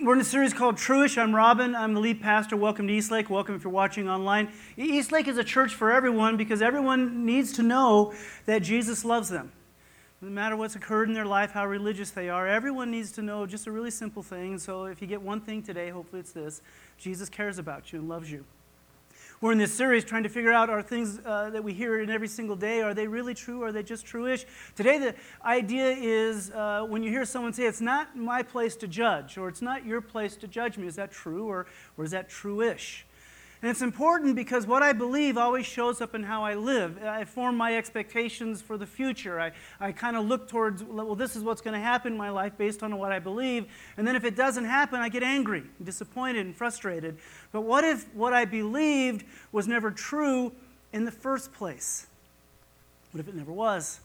We're in a series called Truish. I'm Robin. I'm the lead pastor. Welcome to Eastlake. Welcome if you're watching online. Eastlake is a church for everyone because everyone needs to know that Jesus loves them. No matter what's occurred in their life, how religious they are, everyone needs to know just a really simple thing. So if you get one thing today, hopefully it's this: Jesus cares about you and loves you. We're in this series trying to figure out, are things that we hear in every single day, are they really true? Are they just true-ish? Today the idea is when you hear someone say, it's not my place to judge, or it's not your place to judge me, is that true, or is that true-ish? And it's important because what I believe always shows up in how I live. I form my expectations for the future. I kind of look towards, well, this is what's going to happen in my life based on what I believe. And then if it doesn't happen, I get angry, and disappointed, and frustrated. But what if what I believed was never true in the first place? What if it never was?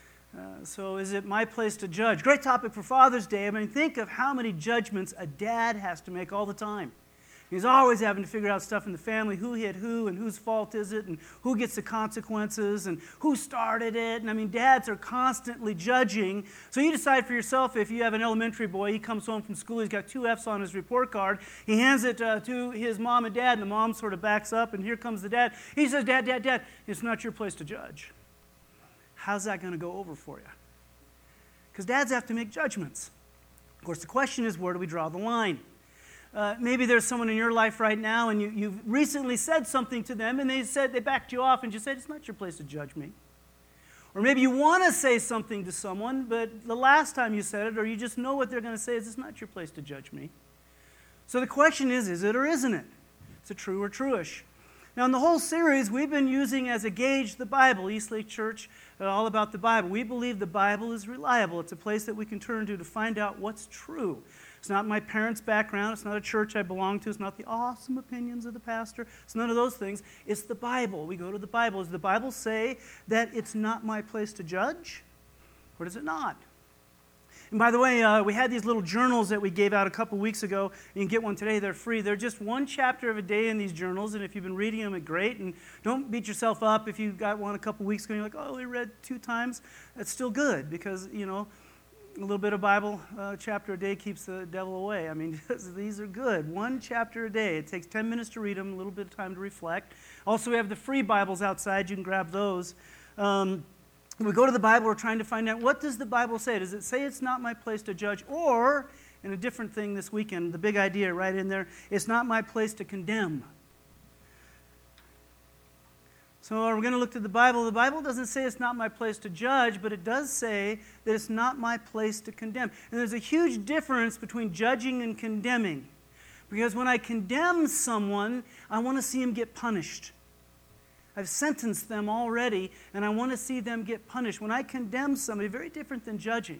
So is it my place to judge? Great topic for Father's Day. I mean, think of how many judgments a dad has to make all the time. He's always having to figure out stuff in the family, who hit who and whose fault is it and who gets the consequences and who started it. And I mean, dads are constantly judging. So you decide for yourself, if you have an elementary boy, he comes home from school, he's got 2 F's on his report card. He hands it to his mom and dad, and the mom sort of backs up, and here comes the dad. He says, Dad, it's not your place to judge. How's that going to go over for you? Because dads have to make judgments. Of course, the question is, where do we draw the line? Maybe there's someone in your life right now and you've recently said something to them and they backed you off and just said, it's not your place to judge me. Or maybe you want to say something to someone, but the last time you said it, or you just know what they're going to say, is it's not your place to judge me. So the question is it or isn't it? Is it true or true-ish? Now in the whole series, we've been using as a gauge the Bible, Eastlake Church, all about the Bible. We believe the Bible is reliable. It's a place that we can turn to find out what's true. It's not my parents' background. It's not a church I belong to. It's not the awesome opinions of the pastor. It's none of those things. It's the Bible. We go to the Bible. Does the Bible say that it's not my place to judge? Or does it not? And by the way, we had these little journals that we gave out a couple weeks ago. You can get one today. They're free. They're just one chapter of a day in these journals. And if you've been reading them, it's great. And don't beat yourself up if you got one a couple weeks ago and you're like, oh, we read 2 times. That's still good because, you know, a little bit of Bible chapter a day keeps the devil away. I mean, these are good. 1 chapter a day. It takes 10 minutes to read them, a little bit of time to reflect. Also, we have the free Bibles outside. You can grab those. We go to the Bible, we're trying to find out, what does the Bible say? Does it say it's not my place to judge? Or, and a different thing this weekend, the big idea right in there, it's not my place to condemn. So we're going to look to the Bible. The Bible doesn't say it's not my place to judge, but it does say that it's not my place to condemn. And there's a huge difference between judging and condemning. Because when I condemn someone, I want to see them get punished. I've sentenced them already, and I want to see them get punished. When I condemn somebody, very different than judging.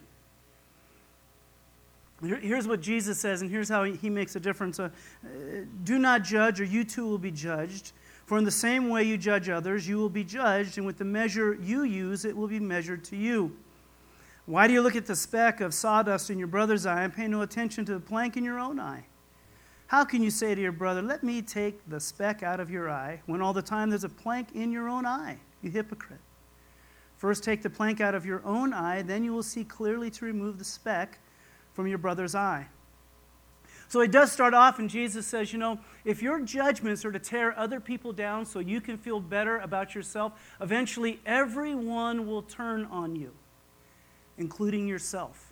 Here's what Jesus says, and here's how he makes a difference. Do not judge, or you too will be judged. For in the same way you judge others, you will be judged, and with the measure you use, it will be measured to you. Why do you look at the speck of sawdust in your brother's eye and pay no attention to the plank in your own eye? How can you say to your brother, let me take the speck out of your eye, when all the time there's a plank in your own eye, you hypocrite? First take the plank out of your own eye, then you will see clearly to remove the speck from your brother's eye. So it does start off, and Jesus says, you know, if your judgments are to tear other people down so you can feel better about yourself, eventually everyone will turn on you, including yourself.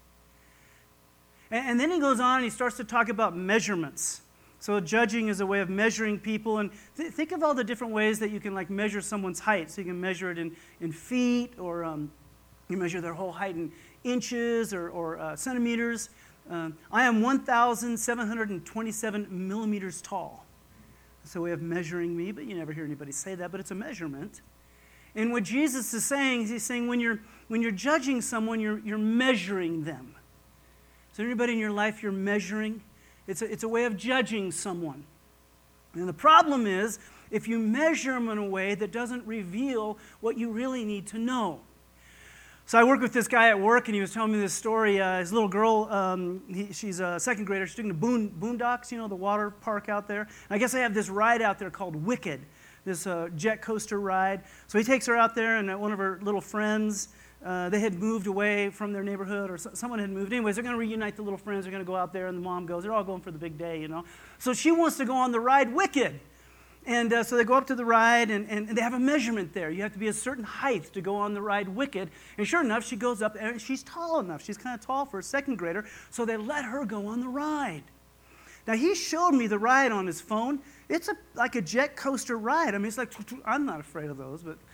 And then he goes on and he starts to talk about measurements. So judging is a way of measuring people. And think of all the different ways that you can like measure someone's height. So you can measure it in feet, or you measure their whole height in inches or centimeters. I am 1,727 millimeters tall. That's a way of measuring me, but you never hear anybody say that, but it's a measurement. And what Jesus is saying, he's saying when you're judging someone, you're measuring them. Is there anybody in your life you're measuring? It's a way of judging someone. And the problem is, if you measure them in a way that doesn't reveal what you really need to know. So I work with this guy at work, and he was telling me this story. His little girl, she's a second grader. She's doing the Boondocks, you know, the water park out there. And I guess they have this ride out there called Wicked, this jet coaster ride. So he takes her out there, and one of her little friends They had moved away from their neighborhood, or someone had moved. Anyways, they're going to reunite the little friends. They're going to go out there, and the mom goes. They're all going for the big day, So she wants to go on the ride Wicked. And so they go up to the ride, and they have a measurement there. You have to be a certain height to go on the ride Wicked. And sure enough, she goes up, and she's tall enough. She's kind of tall for a second grader, so they let her go on the ride. Now, he showed me the ride on his phone. It's like a jet coaster ride. I mean, it's like, I'm not afraid of those, but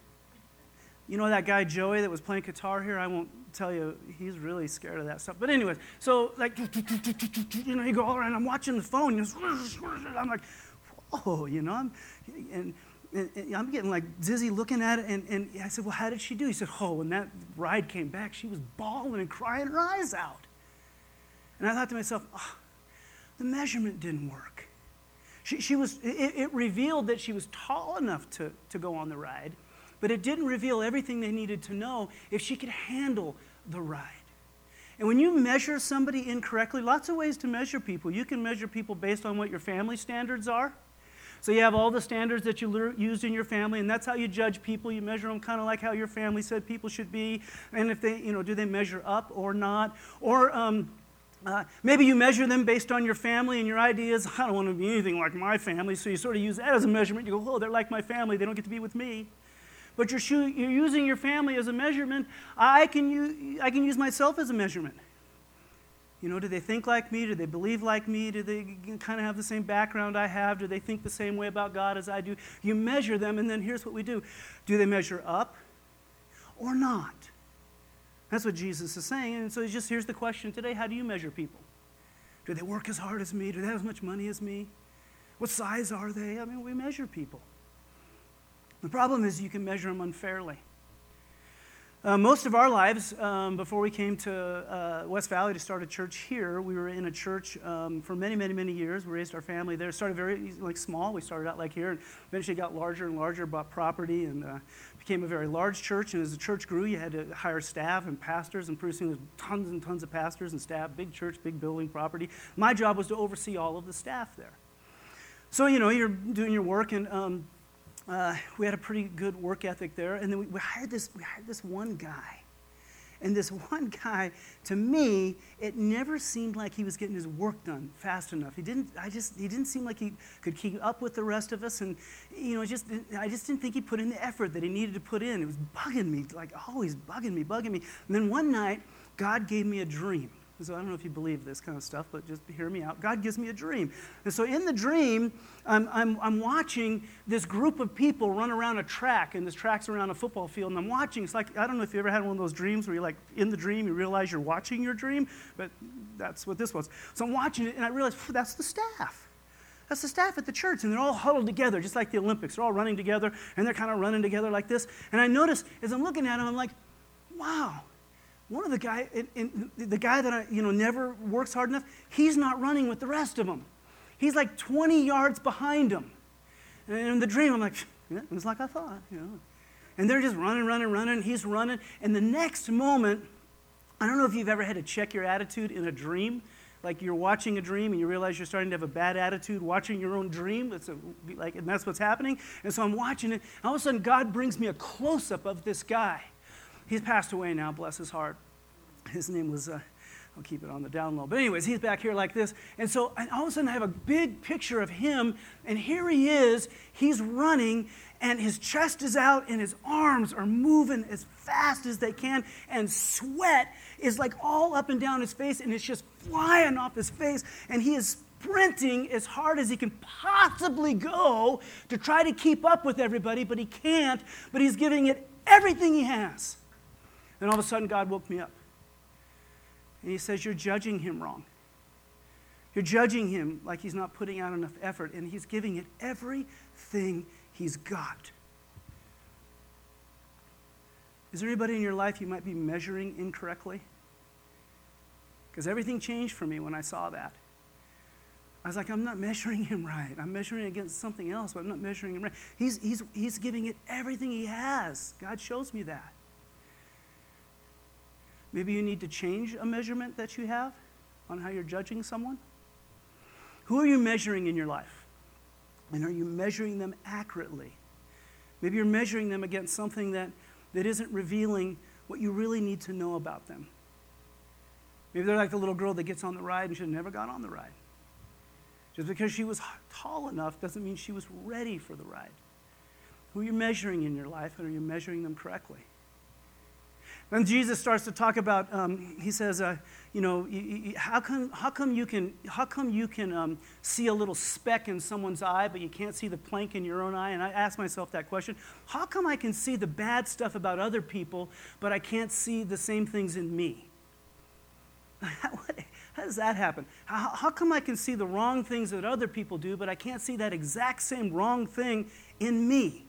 you know that guy Joey that was playing guitar here? I won't tell you, he's really scared of that stuff. But anyways, so like, you go all around. I'm watching the phone. I'm like, whoa, and I'm getting like dizzy looking at it. And I said, well, how did she do? He said, oh, when that ride came back, she was bawling and crying her eyes out. And I thought to myself, oh, the measurement didn't work. It revealed that she was tall enough to go on the ride, but it didn't reveal everything they needed to know if she could handle the ride. And when you measure somebody incorrectly, lots of ways to measure people. You can measure people based on what your family standards are. So you have all the standards that you used in your family, and that's how you judge people. You measure them kind of like how your family said people should be, and if they, do they measure up or not? Or maybe you measure them based on your family and your ideas. I don't want to be anything like my family, so you sort of use that as a measurement. You go, oh, they're like my family. They don't get to be with me. But you're using your family as a measurement. I can use myself as a measurement. Do they think like me? Do they believe like me? Do they kind of have the same background I have? Do they think the same way about God as I do? You measure them, and then here's what we do. Do they measure up or not? That's what Jesus is saying. And so here's the question today. How do you measure people? Do they work as hard as me? Do they have as much money as me? What size are they? I mean, we measure people. The problem is you can measure them unfairly. Most of our lives, before we came to West Valley to start a church here, we were in a church for many, many, many years. We raised our family there. Started very small. We started out like here, and eventually got larger and larger, bought property, and became a very large church. And as the church grew, you had to hire staff and pastors, and pretty soon there was tons and tons of pastors and staff, big church, big building, property. My job was to oversee all of the staff there. So, you're doing your work, and we had a pretty good work ethic there, and then we hired this one guy. And this one guy, to me, it never seemed like he was getting his work done fast enough. He didn't seem like he could keep up with the rest of us, and I just didn't think he put in the effort that he needed to put in. It was bugging me, like always bugging me. And then one night, God gave me a dream. So I don't know if you believe this kind of stuff, but just hear me out. God gives me a dream. And so in the dream, I'm watching this group of people run around a track, and this track's around a football field, and I'm watching. It's like, I don't know if you ever had one of those dreams where you're like, in the dream, you realize you're watching your dream, but that's what this was. So I'm watching it, and I realize, that's the staff. That's the staff at the church, and they're all huddled together, just like the Olympics. They're all running together, and they're kind of running together like this. And I notice, as I'm looking at them, I'm like, wow. One of the guy that I never works hard enough, he's not running with the rest of them. He's like 20 yards behind them. And in the dream, I'm like, yeah, it was like I thought, And they're just running, he's running. And the next moment, I don't know if you've ever had to check your attitude in a dream. Like you're watching a dream and you realize you're starting to have a bad attitude watching your own dream. And that's what's happening. And so I'm watching it. And all of a sudden, God brings me a close-up of this guy. He's passed away now, bless his heart. His name was, I'll keep it on the down low. But anyways, he's back here like this. And so all of a sudden I have a big picture of him, and here he is. He's running, and his chest is out, and his arms are moving as fast as they can, and sweat is like all up and down his face, and it's just flying off his face, and he is sprinting as hard as he can possibly go to try to keep up with everybody, but he can't, but he's giving it everything he has. And all of a sudden, God woke me up. And he says, you're judging him wrong. You're judging him like he's not putting out enough effort, and he's giving it everything he's got. Is there anybody in your life you might be measuring incorrectly? Because everything changed for me when I saw that. I was like, I'm not measuring him right. I'm measuring against something else, but I'm not measuring him right. He's giving it everything he has. God shows me that. Maybe you need to change a measurement that you have on how you're judging someone. Who are you measuring in your life? And are you measuring them accurately? Maybe you're measuring them against something that isn't revealing what you really need to know about them. Maybe they're like the little girl that gets on the ride and should have never got on the ride. Just because she was tall enough doesn't mean she was ready for the ride. Who are you measuring in your life, and are you measuring them correctly? Then Jesus starts to talk about, he says, how come you can see a little speck in someone's eye, but you can't see the plank in your own eye? And I ask myself that question. How come I can see the bad stuff about other people, but I can't see the same things in me? How does that happen? How come I can see the wrong things that other people do, but I can't see that exact same wrong thing in me?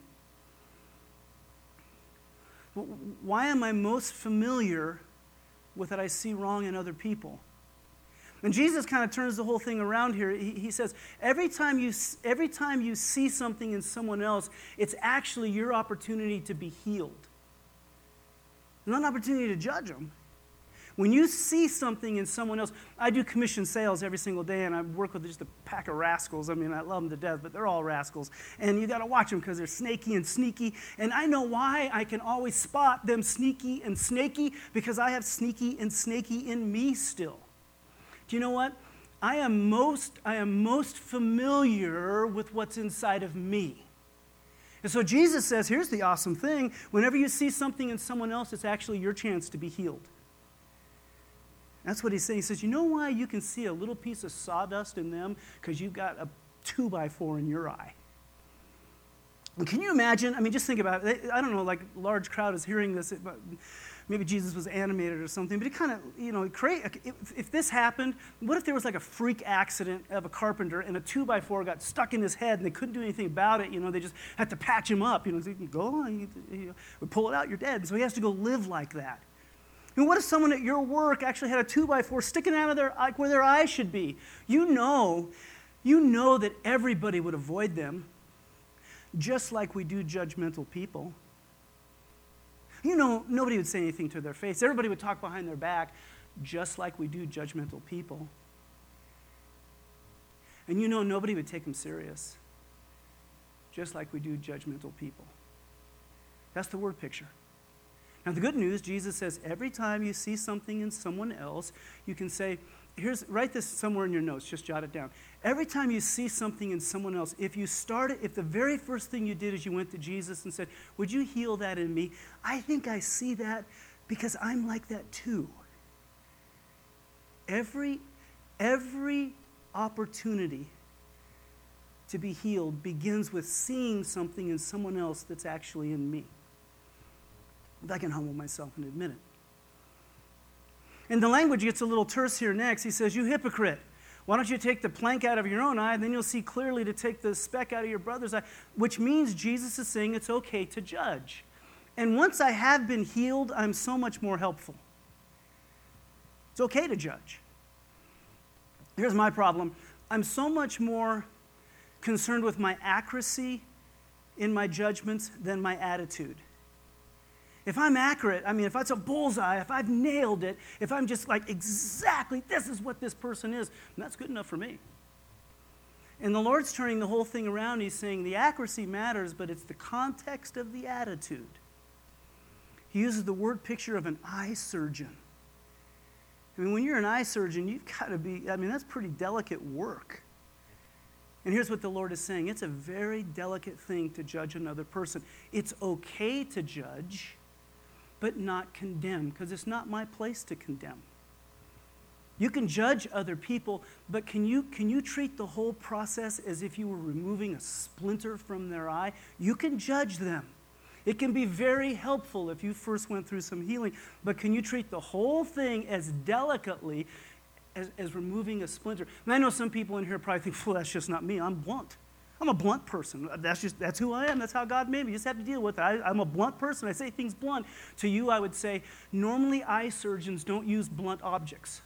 Why am I most familiar with what I see wrong in other people? And Jesus kind of turns the whole thing around here. He says, every time you see something in someone else, it's actually your opportunity to be healed. It's not an opportunity to judge them. When you see something in someone else, I do commission sales every single day, and I work with just a pack of rascals. I mean, I love them to death, but they're all rascals. And you got to watch them because they're snaky and sneaky. And I know why I can always spot them sneaky and snaky, because I have sneaky and snaky in me still. Do you know what? I am most familiar with what's inside of me. And so Jesus says, here's the awesome thing. Whenever you see something in someone else, it's actually your chance to be healed. That's what he's saying. He says, you know why you can see a little piece of sawdust in them? Because you've got a 2x4 in your eye. And can you imagine? I mean, just think about it. I don't know, like a large crowd is hearing this. Maybe Jesus was animated or something. But it kind of, if this happened, what if there was like a freak accident of a carpenter and a 2x4 got stuck in his head and they couldn't do anything about it? They just had to patch him up. So you go on, we pull it out, you're dead. So he has to go live like that. And what if someone at your work actually had a 2x4 sticking out of where their eye should be? You know that everybody would avoid them, just like we do judgmental people. Nobody would say anything to their face. Everybody would talk behind their back, just like we do judgmental people. And nobody would take them serious, just like we do judgmental people. That's the word picture. Now, the good news, Jesus says, every time you see something in someone else, you can say, write this somewhere in your notes, just jot it down. Every time you see something in someone else, if the very first thing you did is you went to Jesus and said, would you heal that in me? I think I see that because I'm like that too. Every opportunity to be healed begins with seeing something in someone else that's actually in me. If I can humble myself and admit it. And the language gets a little terse here next. He says, you hypocrite. Why don't you take the plank out of your own eye, and then you'll see clearly to take the speck out of your brother's eye, which means Jesus is saying it's okay to judge. And once I have been healed, I'm so much more helpful. It's okay to judge. Here's my problem. I'm so much more concerned with my accuracy in my judgments than my attitude. If I'm accurate, if it's a bullseye, if I've nailed it, if I'm just like exactly, this is what this person is, that's good enough for me. And the Lord's turning the whole thing around. He's saying the accuracy matters, but it's the context of the attitude. He uses the word picture of an eye surgeon. When you're an eye surgeon, you've got to be, that's pretty delicate work. And here's what the Lord is saying. It's a very delicate thing to judge another person. It's okay to judge, but not condemn, because it's not my place to condemn. You can judge other people, but can you treat the whole process as if you were removing a splinter from their eye? You can judge them. It can be very helpful if you first went through some healing, but can you treat the whole thing as delicately as removing a splinter? And I know some people in here probably think, well, that's just not me. I'm blunt. I'm a blunt person. That's who I am. That's how God made me. You just have to deal with it. I'm a blunt person. I say things blunt. To you, I would say, normally eye surgeons don't use blunt objects.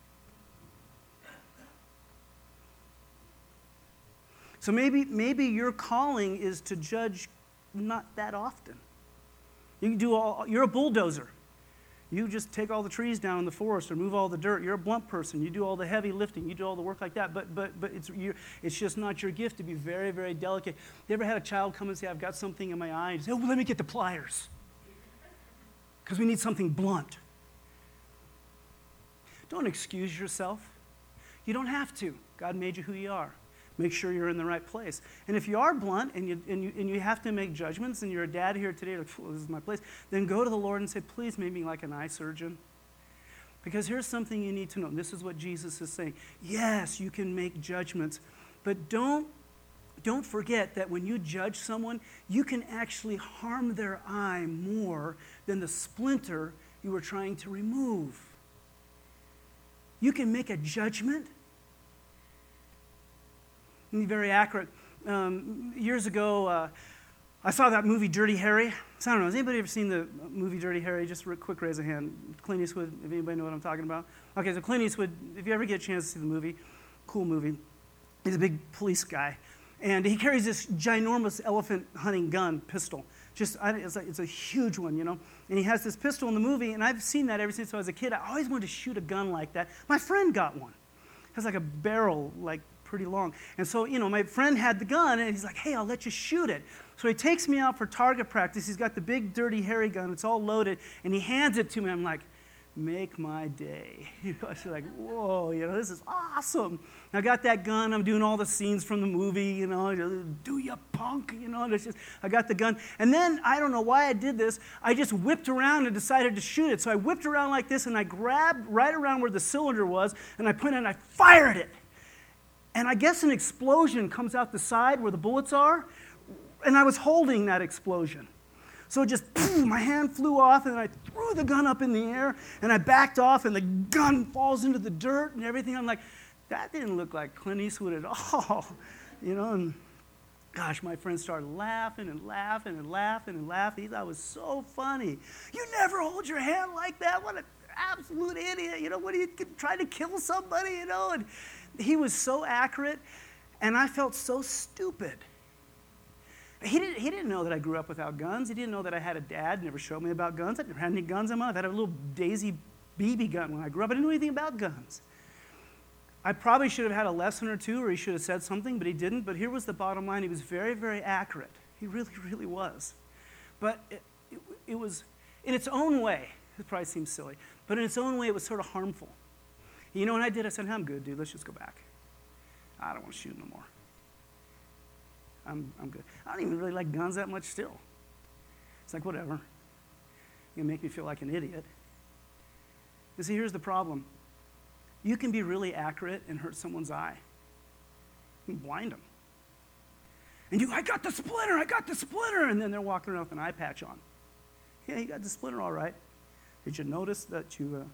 So maybe your calling is to judge not that often. You're a bulldozer. You just take all the trees down in the forest or move all the dirt. You're a blunt person. You do all the heavy lifting. You do all the work like that. But it's just not your gift to be very, very delicate. You ever had a child come and say, I've got something in my eye? And say, oh, well, let me get the pliers. because we need something blunt. Don't excuse yourself. You don't have to. God made you who you are. Make sure you're in the right place. And if you are blunt and you have to make judgments, and you're a dad here today, like, this is my place, then go to the Lord and say, please make me like an eye surgeon. Because here's something you need to know. This is what Jesus is saying. Yes, you can make judgments, but don't forget that when you judge someone, you can actually harm their eye more than the splinter you were trying to remove. You can make a judgment and be very accurate. Years ago, I saw that movie Dirty Harry. So I don't know, has anybody ever seen the movie Dirty Harry? Just a quick raise of hand. Clint Eastwood, if anybody know what I'm talking about. Okay, so Clint Eastwood, if you ever get a chance to see the movie, cool movie. He's a big police guy. And he carries this ginormous elephant hunting gun, pistol. It's a huge one, you know. And he has this pistol in the movie, and I've seen that ever since I was a kid. I always wanted to shoot a gun like that. My friend got one. It has like a barrel, like pretty long. And so, you know, my friend had the gun, and he's like, hey, I'll let you shoot it. So he takes me out for target practice. He's got the big, dirty, hairy gun. It's all loaded, and he hands it to me. I'm like, make my day. You know, I was like, whoa, you know, this is awesome. I got that gun. I'm doing all the scenes from the movie, you know, do ya punk, you know. I got the gun. And then, I don't know why I did this. I just whipped around and decided to shoot it. So I whipped around like this, and I grabbed right around where the cylinder was, and I put it and I fired it. And I guess an explosion comes out the side where the bullets are, and I was holding that explosion. So just, my hand flew off, and I threw the gun up in the air, and I backed off, and the gun falls into the dirt and everything. I'm like, that didn't look like Clint Eastwood at all, you know. And gosh, my friends started laughing and laughing and laughing and laughing. He thought it was so funny. You never hold your hand like that. What an absolute idiot, you know. What are you trying to kill somebody, you know? And he was so accurate, and I felt so stupid. He didn't know that I grew up without guns. He didn't know that I had a dad, never showed me about guns. I never had any guns in my life. I had a little Daisy BB gun when I grew up. I didn't know anything about guns. I probably should have had a lesson or two, or he should have said something, but he didn't. But here was the bottom line. He was very, very accurate. He really, really was. But it was, in its own way, it probably seems silly, but in its own way, it was sort of harmful. You know what I did? I said, I'm good, dude. Let's just go back. I don't want to shoot no more. I'm good. I don't even really like guns that much still. It's like, whatever. You make me feel like an idiot. You see, here's the problem. You can be really accurate and hurt someone's eye. You can blind them. And I got the splinter, and then they're walking around with an eye patch on. Yeah, you got the splinter all right. Did you notice that you...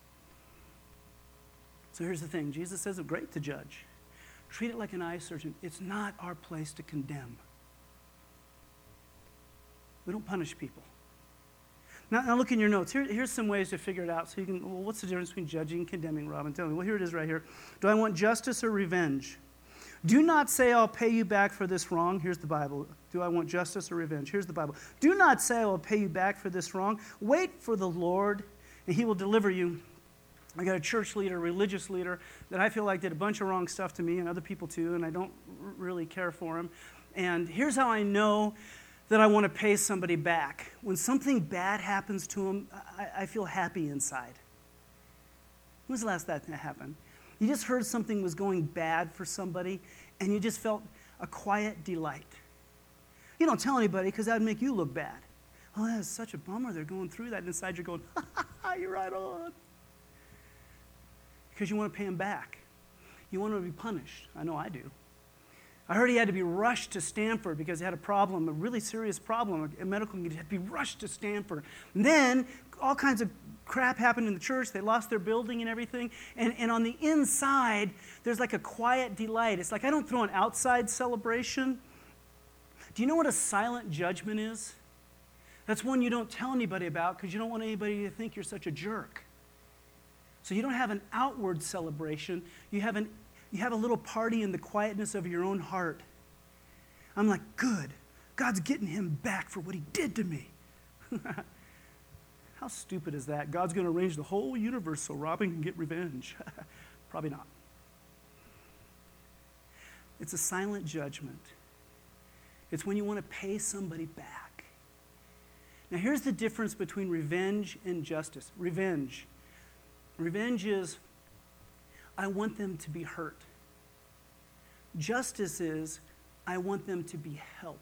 So here's the thing. Jesus says it's great to judge. Treat it like an eye surgeon. It's not our place to condemn. We don't punish people. Now look in your notes. Here's some ways to figure it out. So you can, well, what's the difference between judging and condemning, Robin? Tell me. Well, here it is right here. Do I want justice or revenge? Do not say, I'll pay you back for this wrong. Here's the Bible. Do I want justice or revenge? Here's the Bible. Do not say, I will pay you back for this wrong. Wait for the Lord, and he will deliver you. I got a church leader, a religious leader, that I feel like did a bunch of wrong stuff to me and other people too, and I don't really care for him. And here's how I know that I want to pay somebody back. When something bad happens to him, I feel happy inside. When was the last time that happened? You just heard something was going bad for somebody, and you just felt a quiet delight. You don't tell anybody because that would make you look bad. Oh, that's such a bummer. They're going through that, and inside you're going, you're right on. Because you want to pay him back. You want him to be punished. I know I do. I heard he had to be rushed to Stanford because he had a problem, a really serious problem, a medical need. He had to be rushed to Stanford. And then all kinds of crap happened in the church. They lost their building and everything. And on the inside, there's like a quiet delight. It's like I don't throw an outside celebration. Do you know what a silent judgment is? That's one you don't tell anybody about because you don't want anybody to think you're such a jerk. So you don't have an outward celebration. You have a little party in the quietness of your own heart. I'm like, good. God's getting him back for what he did to me. How stupid is that? God's going to arrange the whole universe so Robin can get revenge. Probably not. It's a silent judgment. It's when you want to pay somebody back. Now, here's the difference between revenge and justice. Revenge. Revenge is, I want them to be hurt. Justice is, I want them to be helped.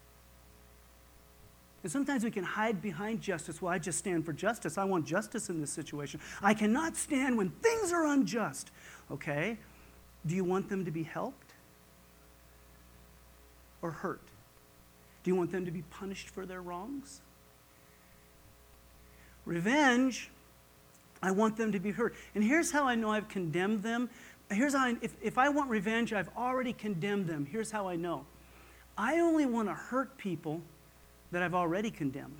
And sometimes we can hide behind justice. Well, I just stand for justice. I want justice in this situation. I cannot stand when things are unjust. Okay? Do you want them to be helped or hurt? Do you want them to be punished for their wrongs? Revenge, I want them to be hurt. And here's how I know I've condemned them. Here's how if I want revenge, I've already condemned them. Here's how I know. I only want to hurt people that I've already condemned.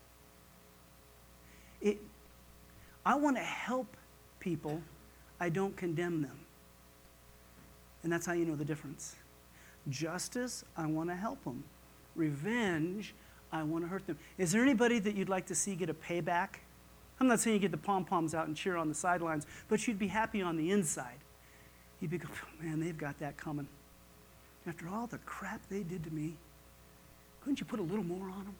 I want to help people. I don't condemn them. And that's how you know the difference. Justice, I want to help them. Revenge, I want to hurt them. Is there anybody that you'd like to see get a payback? I'm not saying you get the pom-poms out and cheer on the sidelines, but you'd be happy on the inside. You'd be going, oh, man, they've got that coming. After all the crap they did to me, couldn't you put a little more on them?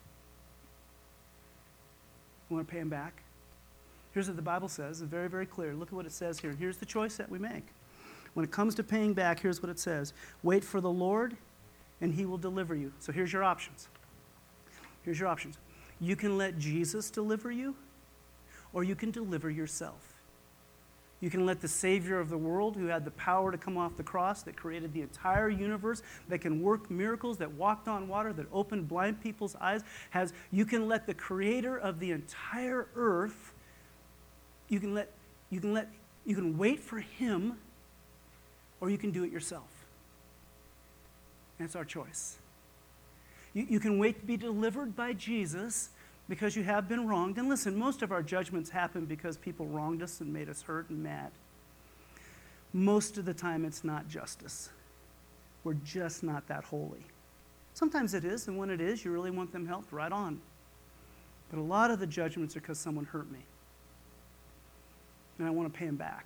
You want to pay them back? Here's what the Bible says. It's very, very clear. Look at what it says here. Here's the choice that we make. When it comes to paying back, here's what it says. Wait for the Lord, and he will deliver you. So here's your options. Here's your options. You can let Jesus deliver you, or you can deliver yourself. You can let the Savior of the world, who had the power to come off the cross, that created the entire universe, that can work miracles, that walked on water, that opened blind people's eyes, you can let the Creator of the entire earth, you can wait for him, or you can do it yourself. That's our choice. You can wait to be delivered by Jesus because you have been wronged. And listen, most of our judgments happen because people wronged us and made us hurt and mad. Most of the time, it's not justice. We're just not that holy. Sometimes it is, and when it is, you really want them helped, right on. But a lot of the judgments are because someone hurt me. And I want to pay them back.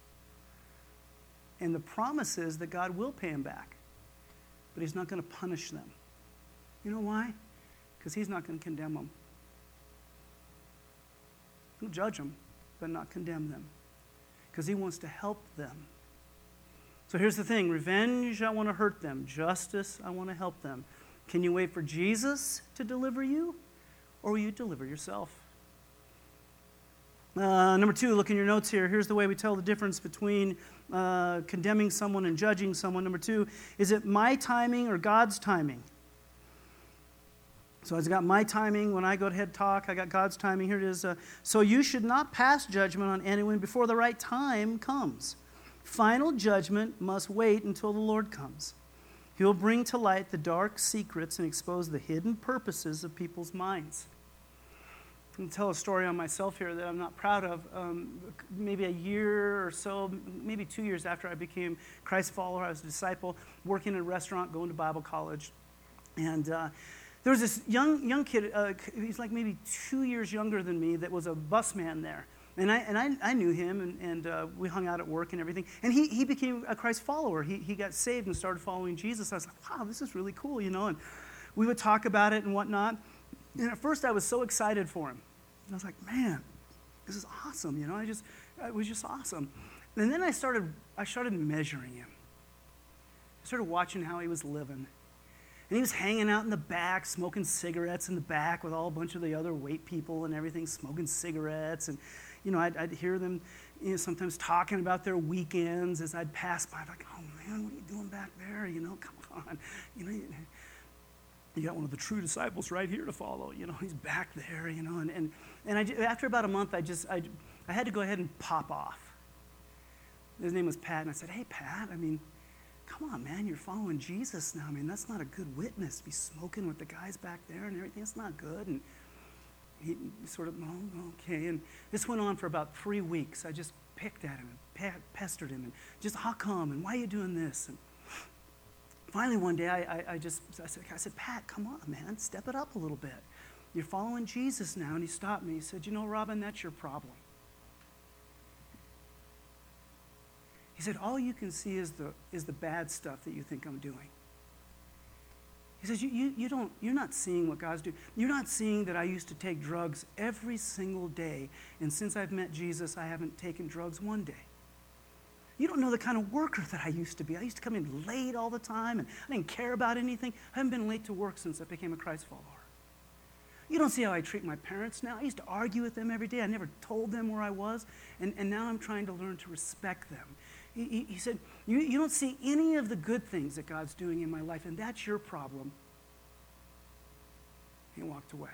And the promise is that God will pay them back. But he's not going to punish them. You know why? Because he's not going to condemn them. He'll judge them, but not condemn them. Because he wants to help them. So here's the thing. Revenge, I want to hurt them. Justice, I want to help them. Can you wait for Jesus to deliver you? Or will you deliver yourself? Number 2, look in your notes here. Here's the way we tell the difference between condemning someone and judging someone. Number 2, is it my timing or God's timing? So I've got my timing. When I go ahead and talk, I got God's timing. Here it is. So you should not pass judgment on anyone before the right time comes. Final judgment must wait until the Lord comes. He will bring to light the dark secrets and expose the hidden purposes of people's minds. I'm going to tell a story on myself here that I'm not proud of. Maybe a year or so, maybe 2 years after I became Christ follower, I was a disciple, working in a restaurant, going to Bible college. And there was this young kid, he's like maybe 2 years younger than me, that was a busman there. And I knew him, and we hung out at work and everything. And he became a Christ follower. He got saved and started following Jesus. I was like, wow, this is really cool, you know. And we would talk about it and whatnot. And at first I was so excited for him. And I was like, man, this is awesome, you know. It was just awesome. And then I started measuring him. I started watching how he was living. And he was hanging out in the back, smoking cigarettes in the back with all a bunch of the other wait people and everything, smoking cigarettes. And, you know, I'd hear them, you know, sometimes talking about their weekends as I'd pass by. Like, oh, man, what are you doing back there? You know, come on. You know, you got one of the true disciples right here to follow. You know, he's back there, you know. After about a month, I had to go ahead and pop off. His name was Pat, and I said, hey, Pat, I mean, come on, man, you're following Jesus now. I mean, that's not a good witness to be smoking with the guys back there and everything. It's not good. And he sort of, oh, okay. And this went on for about 3 weeks. I just picked at him and pestered him and just, how come? And why are you doing this? And finally one day I said, Pat, come on, man, step it up a little bit. You're following Jesus now. And he stopped me. He said, you know, Robin, that's your problem. He said, all you can see is the bad stuff that you think I'm doing. He says, you're not seeing what God's doing. You're not seeing that I used to take drugs every single day, and since I've met Jesus, I haven't taken drugs one day. You don't know the kind of worker that I used to be. I used to come in late all the time, and I didn't care about anything. I haven't been late to work since I became a Christ follower. You don't see how I treat my parents now. I used to argue with them every day. I never told them where I was, and now I'm trying to learn to respect them. He said, you don't see any of the good things that God's doing in my life, and that's your problem. He walked away.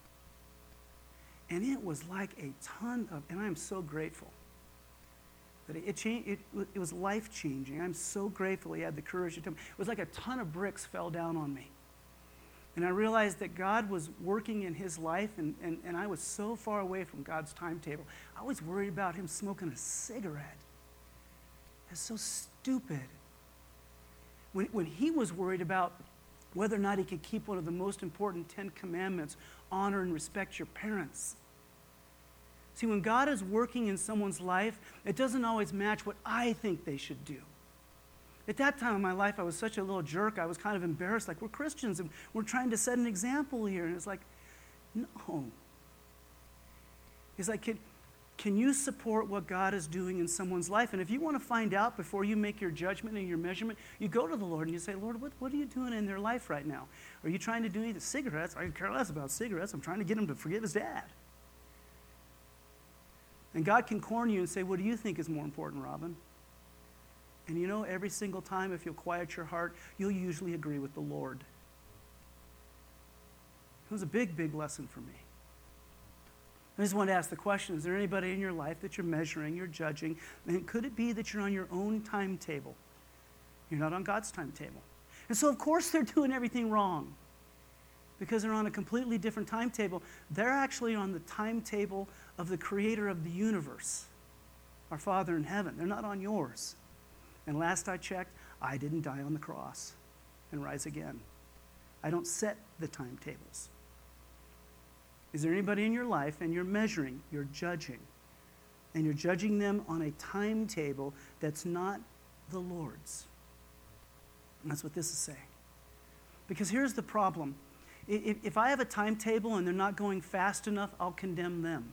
And it was like a ton of, and I'm so grateful that it was life-changing. I'm so grateful he had the courage to tell me. It was like a ton of bricks fell down on me. And I realized that God was working in his life, and I was so far away from God's timetable. I was worried about him smoking a cigarette. That's so stupid. When he was worried about whether or not he could keep one of the most important 10 commandments, honor and respect your parents. See, when God is working in someone's life, it doesn't always match what I think they should do. At that time in my life, I was such a little jerk, I was kind of embarrassed, like, we're Christians and we're trying to set an example here. And it's like, no. It's like, can you support what God is doing in someone's life? And if you want to find out before you make your judgment and your measurement, you go to the Lord and you say, Lord, what are you doing in their life right now? Are you trying to do anything? Cigarettes? I care less about cigarettes. I'm trying to get him to forgive his dad. And God can corner you and say, what do you think is more important, Robin? And you know, every single time, if you'll quiet your heart, you'll usually agree with the Lord. It was a big, big lesson for me. I just wanted to ask the question, is there anybody in your life that you're measuring, you're judging, and could it be that you're on your own timetable? You're not on God's timetable. And so, of course, they're doing everything wrong because they're on a completely different timetable. They're actually on the timetable of the creator of the universe, our Father in heaven. They're not on yours. And last I checked, I didn't die on the cross and rise again. I don't set the timetables. Is there anybody in your life and you're measuring, you're judging, and you're judging them on a timetable that's not the Lord's? And that's what this is saying. Because here's the problem. If I have a timetable and they're not going fast enough, I'll condemn them.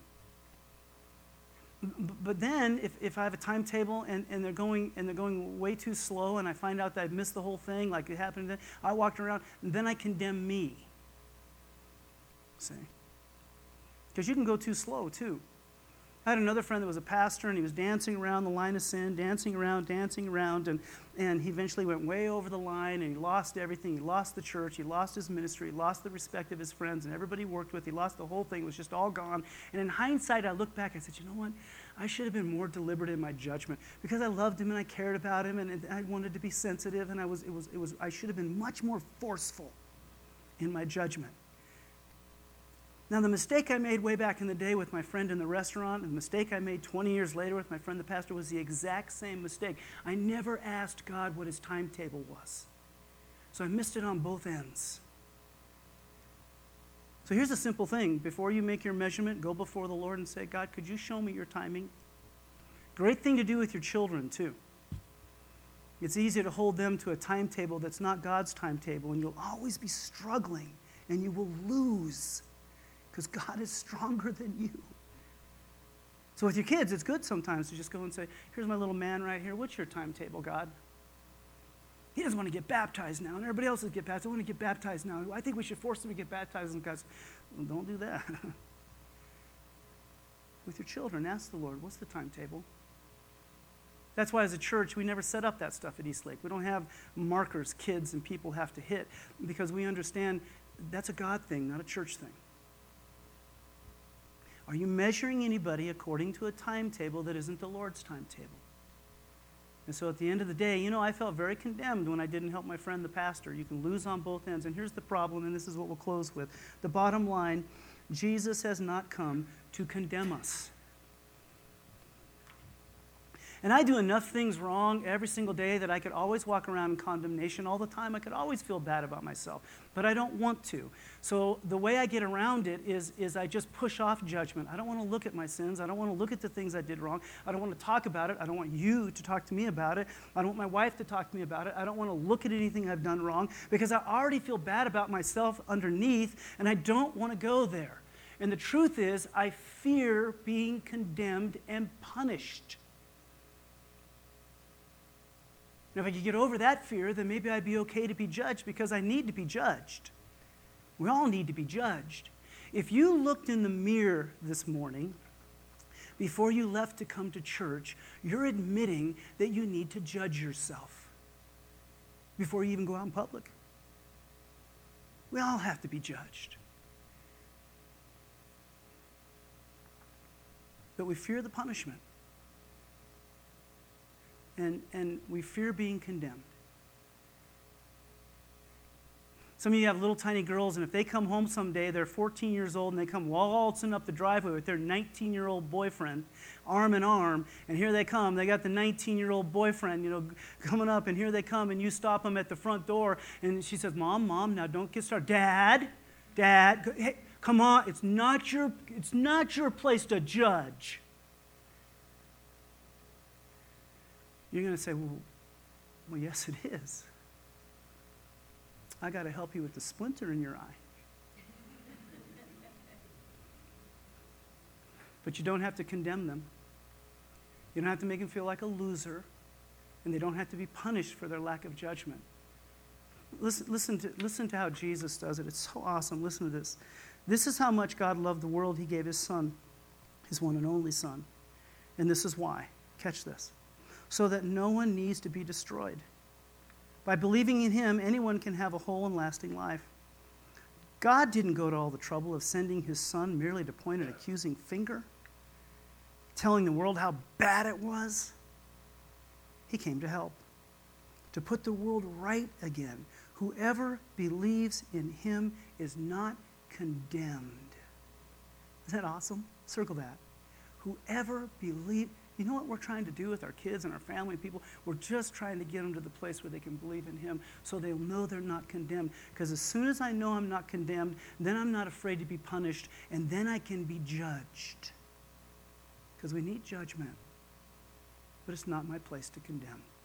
But then, if I have a timetable and they're going way too slow, and I find out that I've missed the whole thing, like it happened, then I walked around, and then I condemn me. See? Because you can go too slow, too. I had another friend that was a pastor, and he was dancing around the line of sin, dancing around, and he eventually went way over the line, and he lost everything. He lost the church, he lost his ministry, he lost the respect of his friends and everybody he worked with. He lost the whole thing. It was just all gone. And in hindsight, I look back, I said, you know what? I should have been more deliberate in my judgment because I loved him and I cared about him, and I wanted to be sensitive, and I should have been much more forceful in my judgment. Now, the mistake I made way back in the day with my friend in the restaurant, and the mistake I made 20 years later with my friend the pastor, was the exact same mistake. I never asked God what his timetable was. So I missed it on both ends. So here's a simple thing. Before you make your measurement, go before the Lord and say, God, could you show me your timing? Great thing to do with your children, too. It's easy to hold them to a timetable that's not God's timetable, and you'll always be struggling, and you will lose. Because God is stronger than you. So with your kids, it's good sometimes to just go and say, here's my little man right here. What's your timetable, God? He doesn't want to get baptized now, and everybody else is get baptized. I want to get baptized now. I think we should force him to get baptized. And God says, well, don't do that. With your children, ask the Lord, what's the timetable? That's why as a church, we never set up that stuff at Eastlake. We don't have markers kids and people have to hit, because we understand that's a God thing, not a church thing. Are you measuring anybody according to a timetable that isn't the Lord's timetable? And so at the end of the day, you know, I felt very condemned when I didn't help my friend the pastor. You can lose on both ends. And here's the problem, and this is what we'll close with. The bottom line, Jesus has not come to condemn us. And I do enough things wrong every single day that I could always walk around in condemnation all the time. I could always feel bad about myself, but I don't want to. So the way I get around it is I just push off judgment. I don't want to look at my sins. I don't want to look at the things I did wrong. I don't want to talk about it. I don't want you to talk to me about it. I don't want my wife to talk to me about it. I don't want to look at anything I've done wrong because I already feel bad about myself underneath, and I don't want to go there. And the truth is, I fear being condemned and punished. And if I could get over that fear, then maybe I'd be okay to be judged because I need to be judged. We all need to be judged. If you looked in the mirror this morning, before you left to come to church, you're admitting that you need to judge yourself before you even go out in public. We all have to be judged. But we fear the punishment. And we fear being condemned. Some of you have little tiny girls, and if they come home someday, they're 14 years old, and they come waltzing up the driveway with their 19-year-old boyfriend, arm in arm, and here they come. They got the 19-year-old boyfriend, coming up, and here they come, and you stop them at the front door, and she says, Mom, now don't get started. Dad, hey, come on, it's not your place to judge. You're going to say, well, yes, it is. I got to help you with the splinter in your eye. But you don't have to condemn them. You don't have to make them feel like a loser, and they don't have to be punished for their lack of judgment. Listen to how Jesus does it. It's so awesome. Listen to this. This is how much God loved the world. He gave his Son, his one and only Son. And this is why. Catch this. So that no one needs to be destroyed. By believing in him, anyone can have a whole and lasting life. God didn't go to all the trouble of sending his Son merely to point an accusing finger, telling the world how bad it was. He came to help, to put the world right again. Whoever believes in him is not condemned. Isn't that awesome? Circle that. Whoever believes. You know what we're trying to do with our kids and our family and people? We're just trying to get them to the place where they can believe in him so they'll know they're not condemned. Because as soon as I know I'm not condemned, then I'm not afraid to be punished, and then I can be judged. Because we need judgment. But it's not my place to condemn.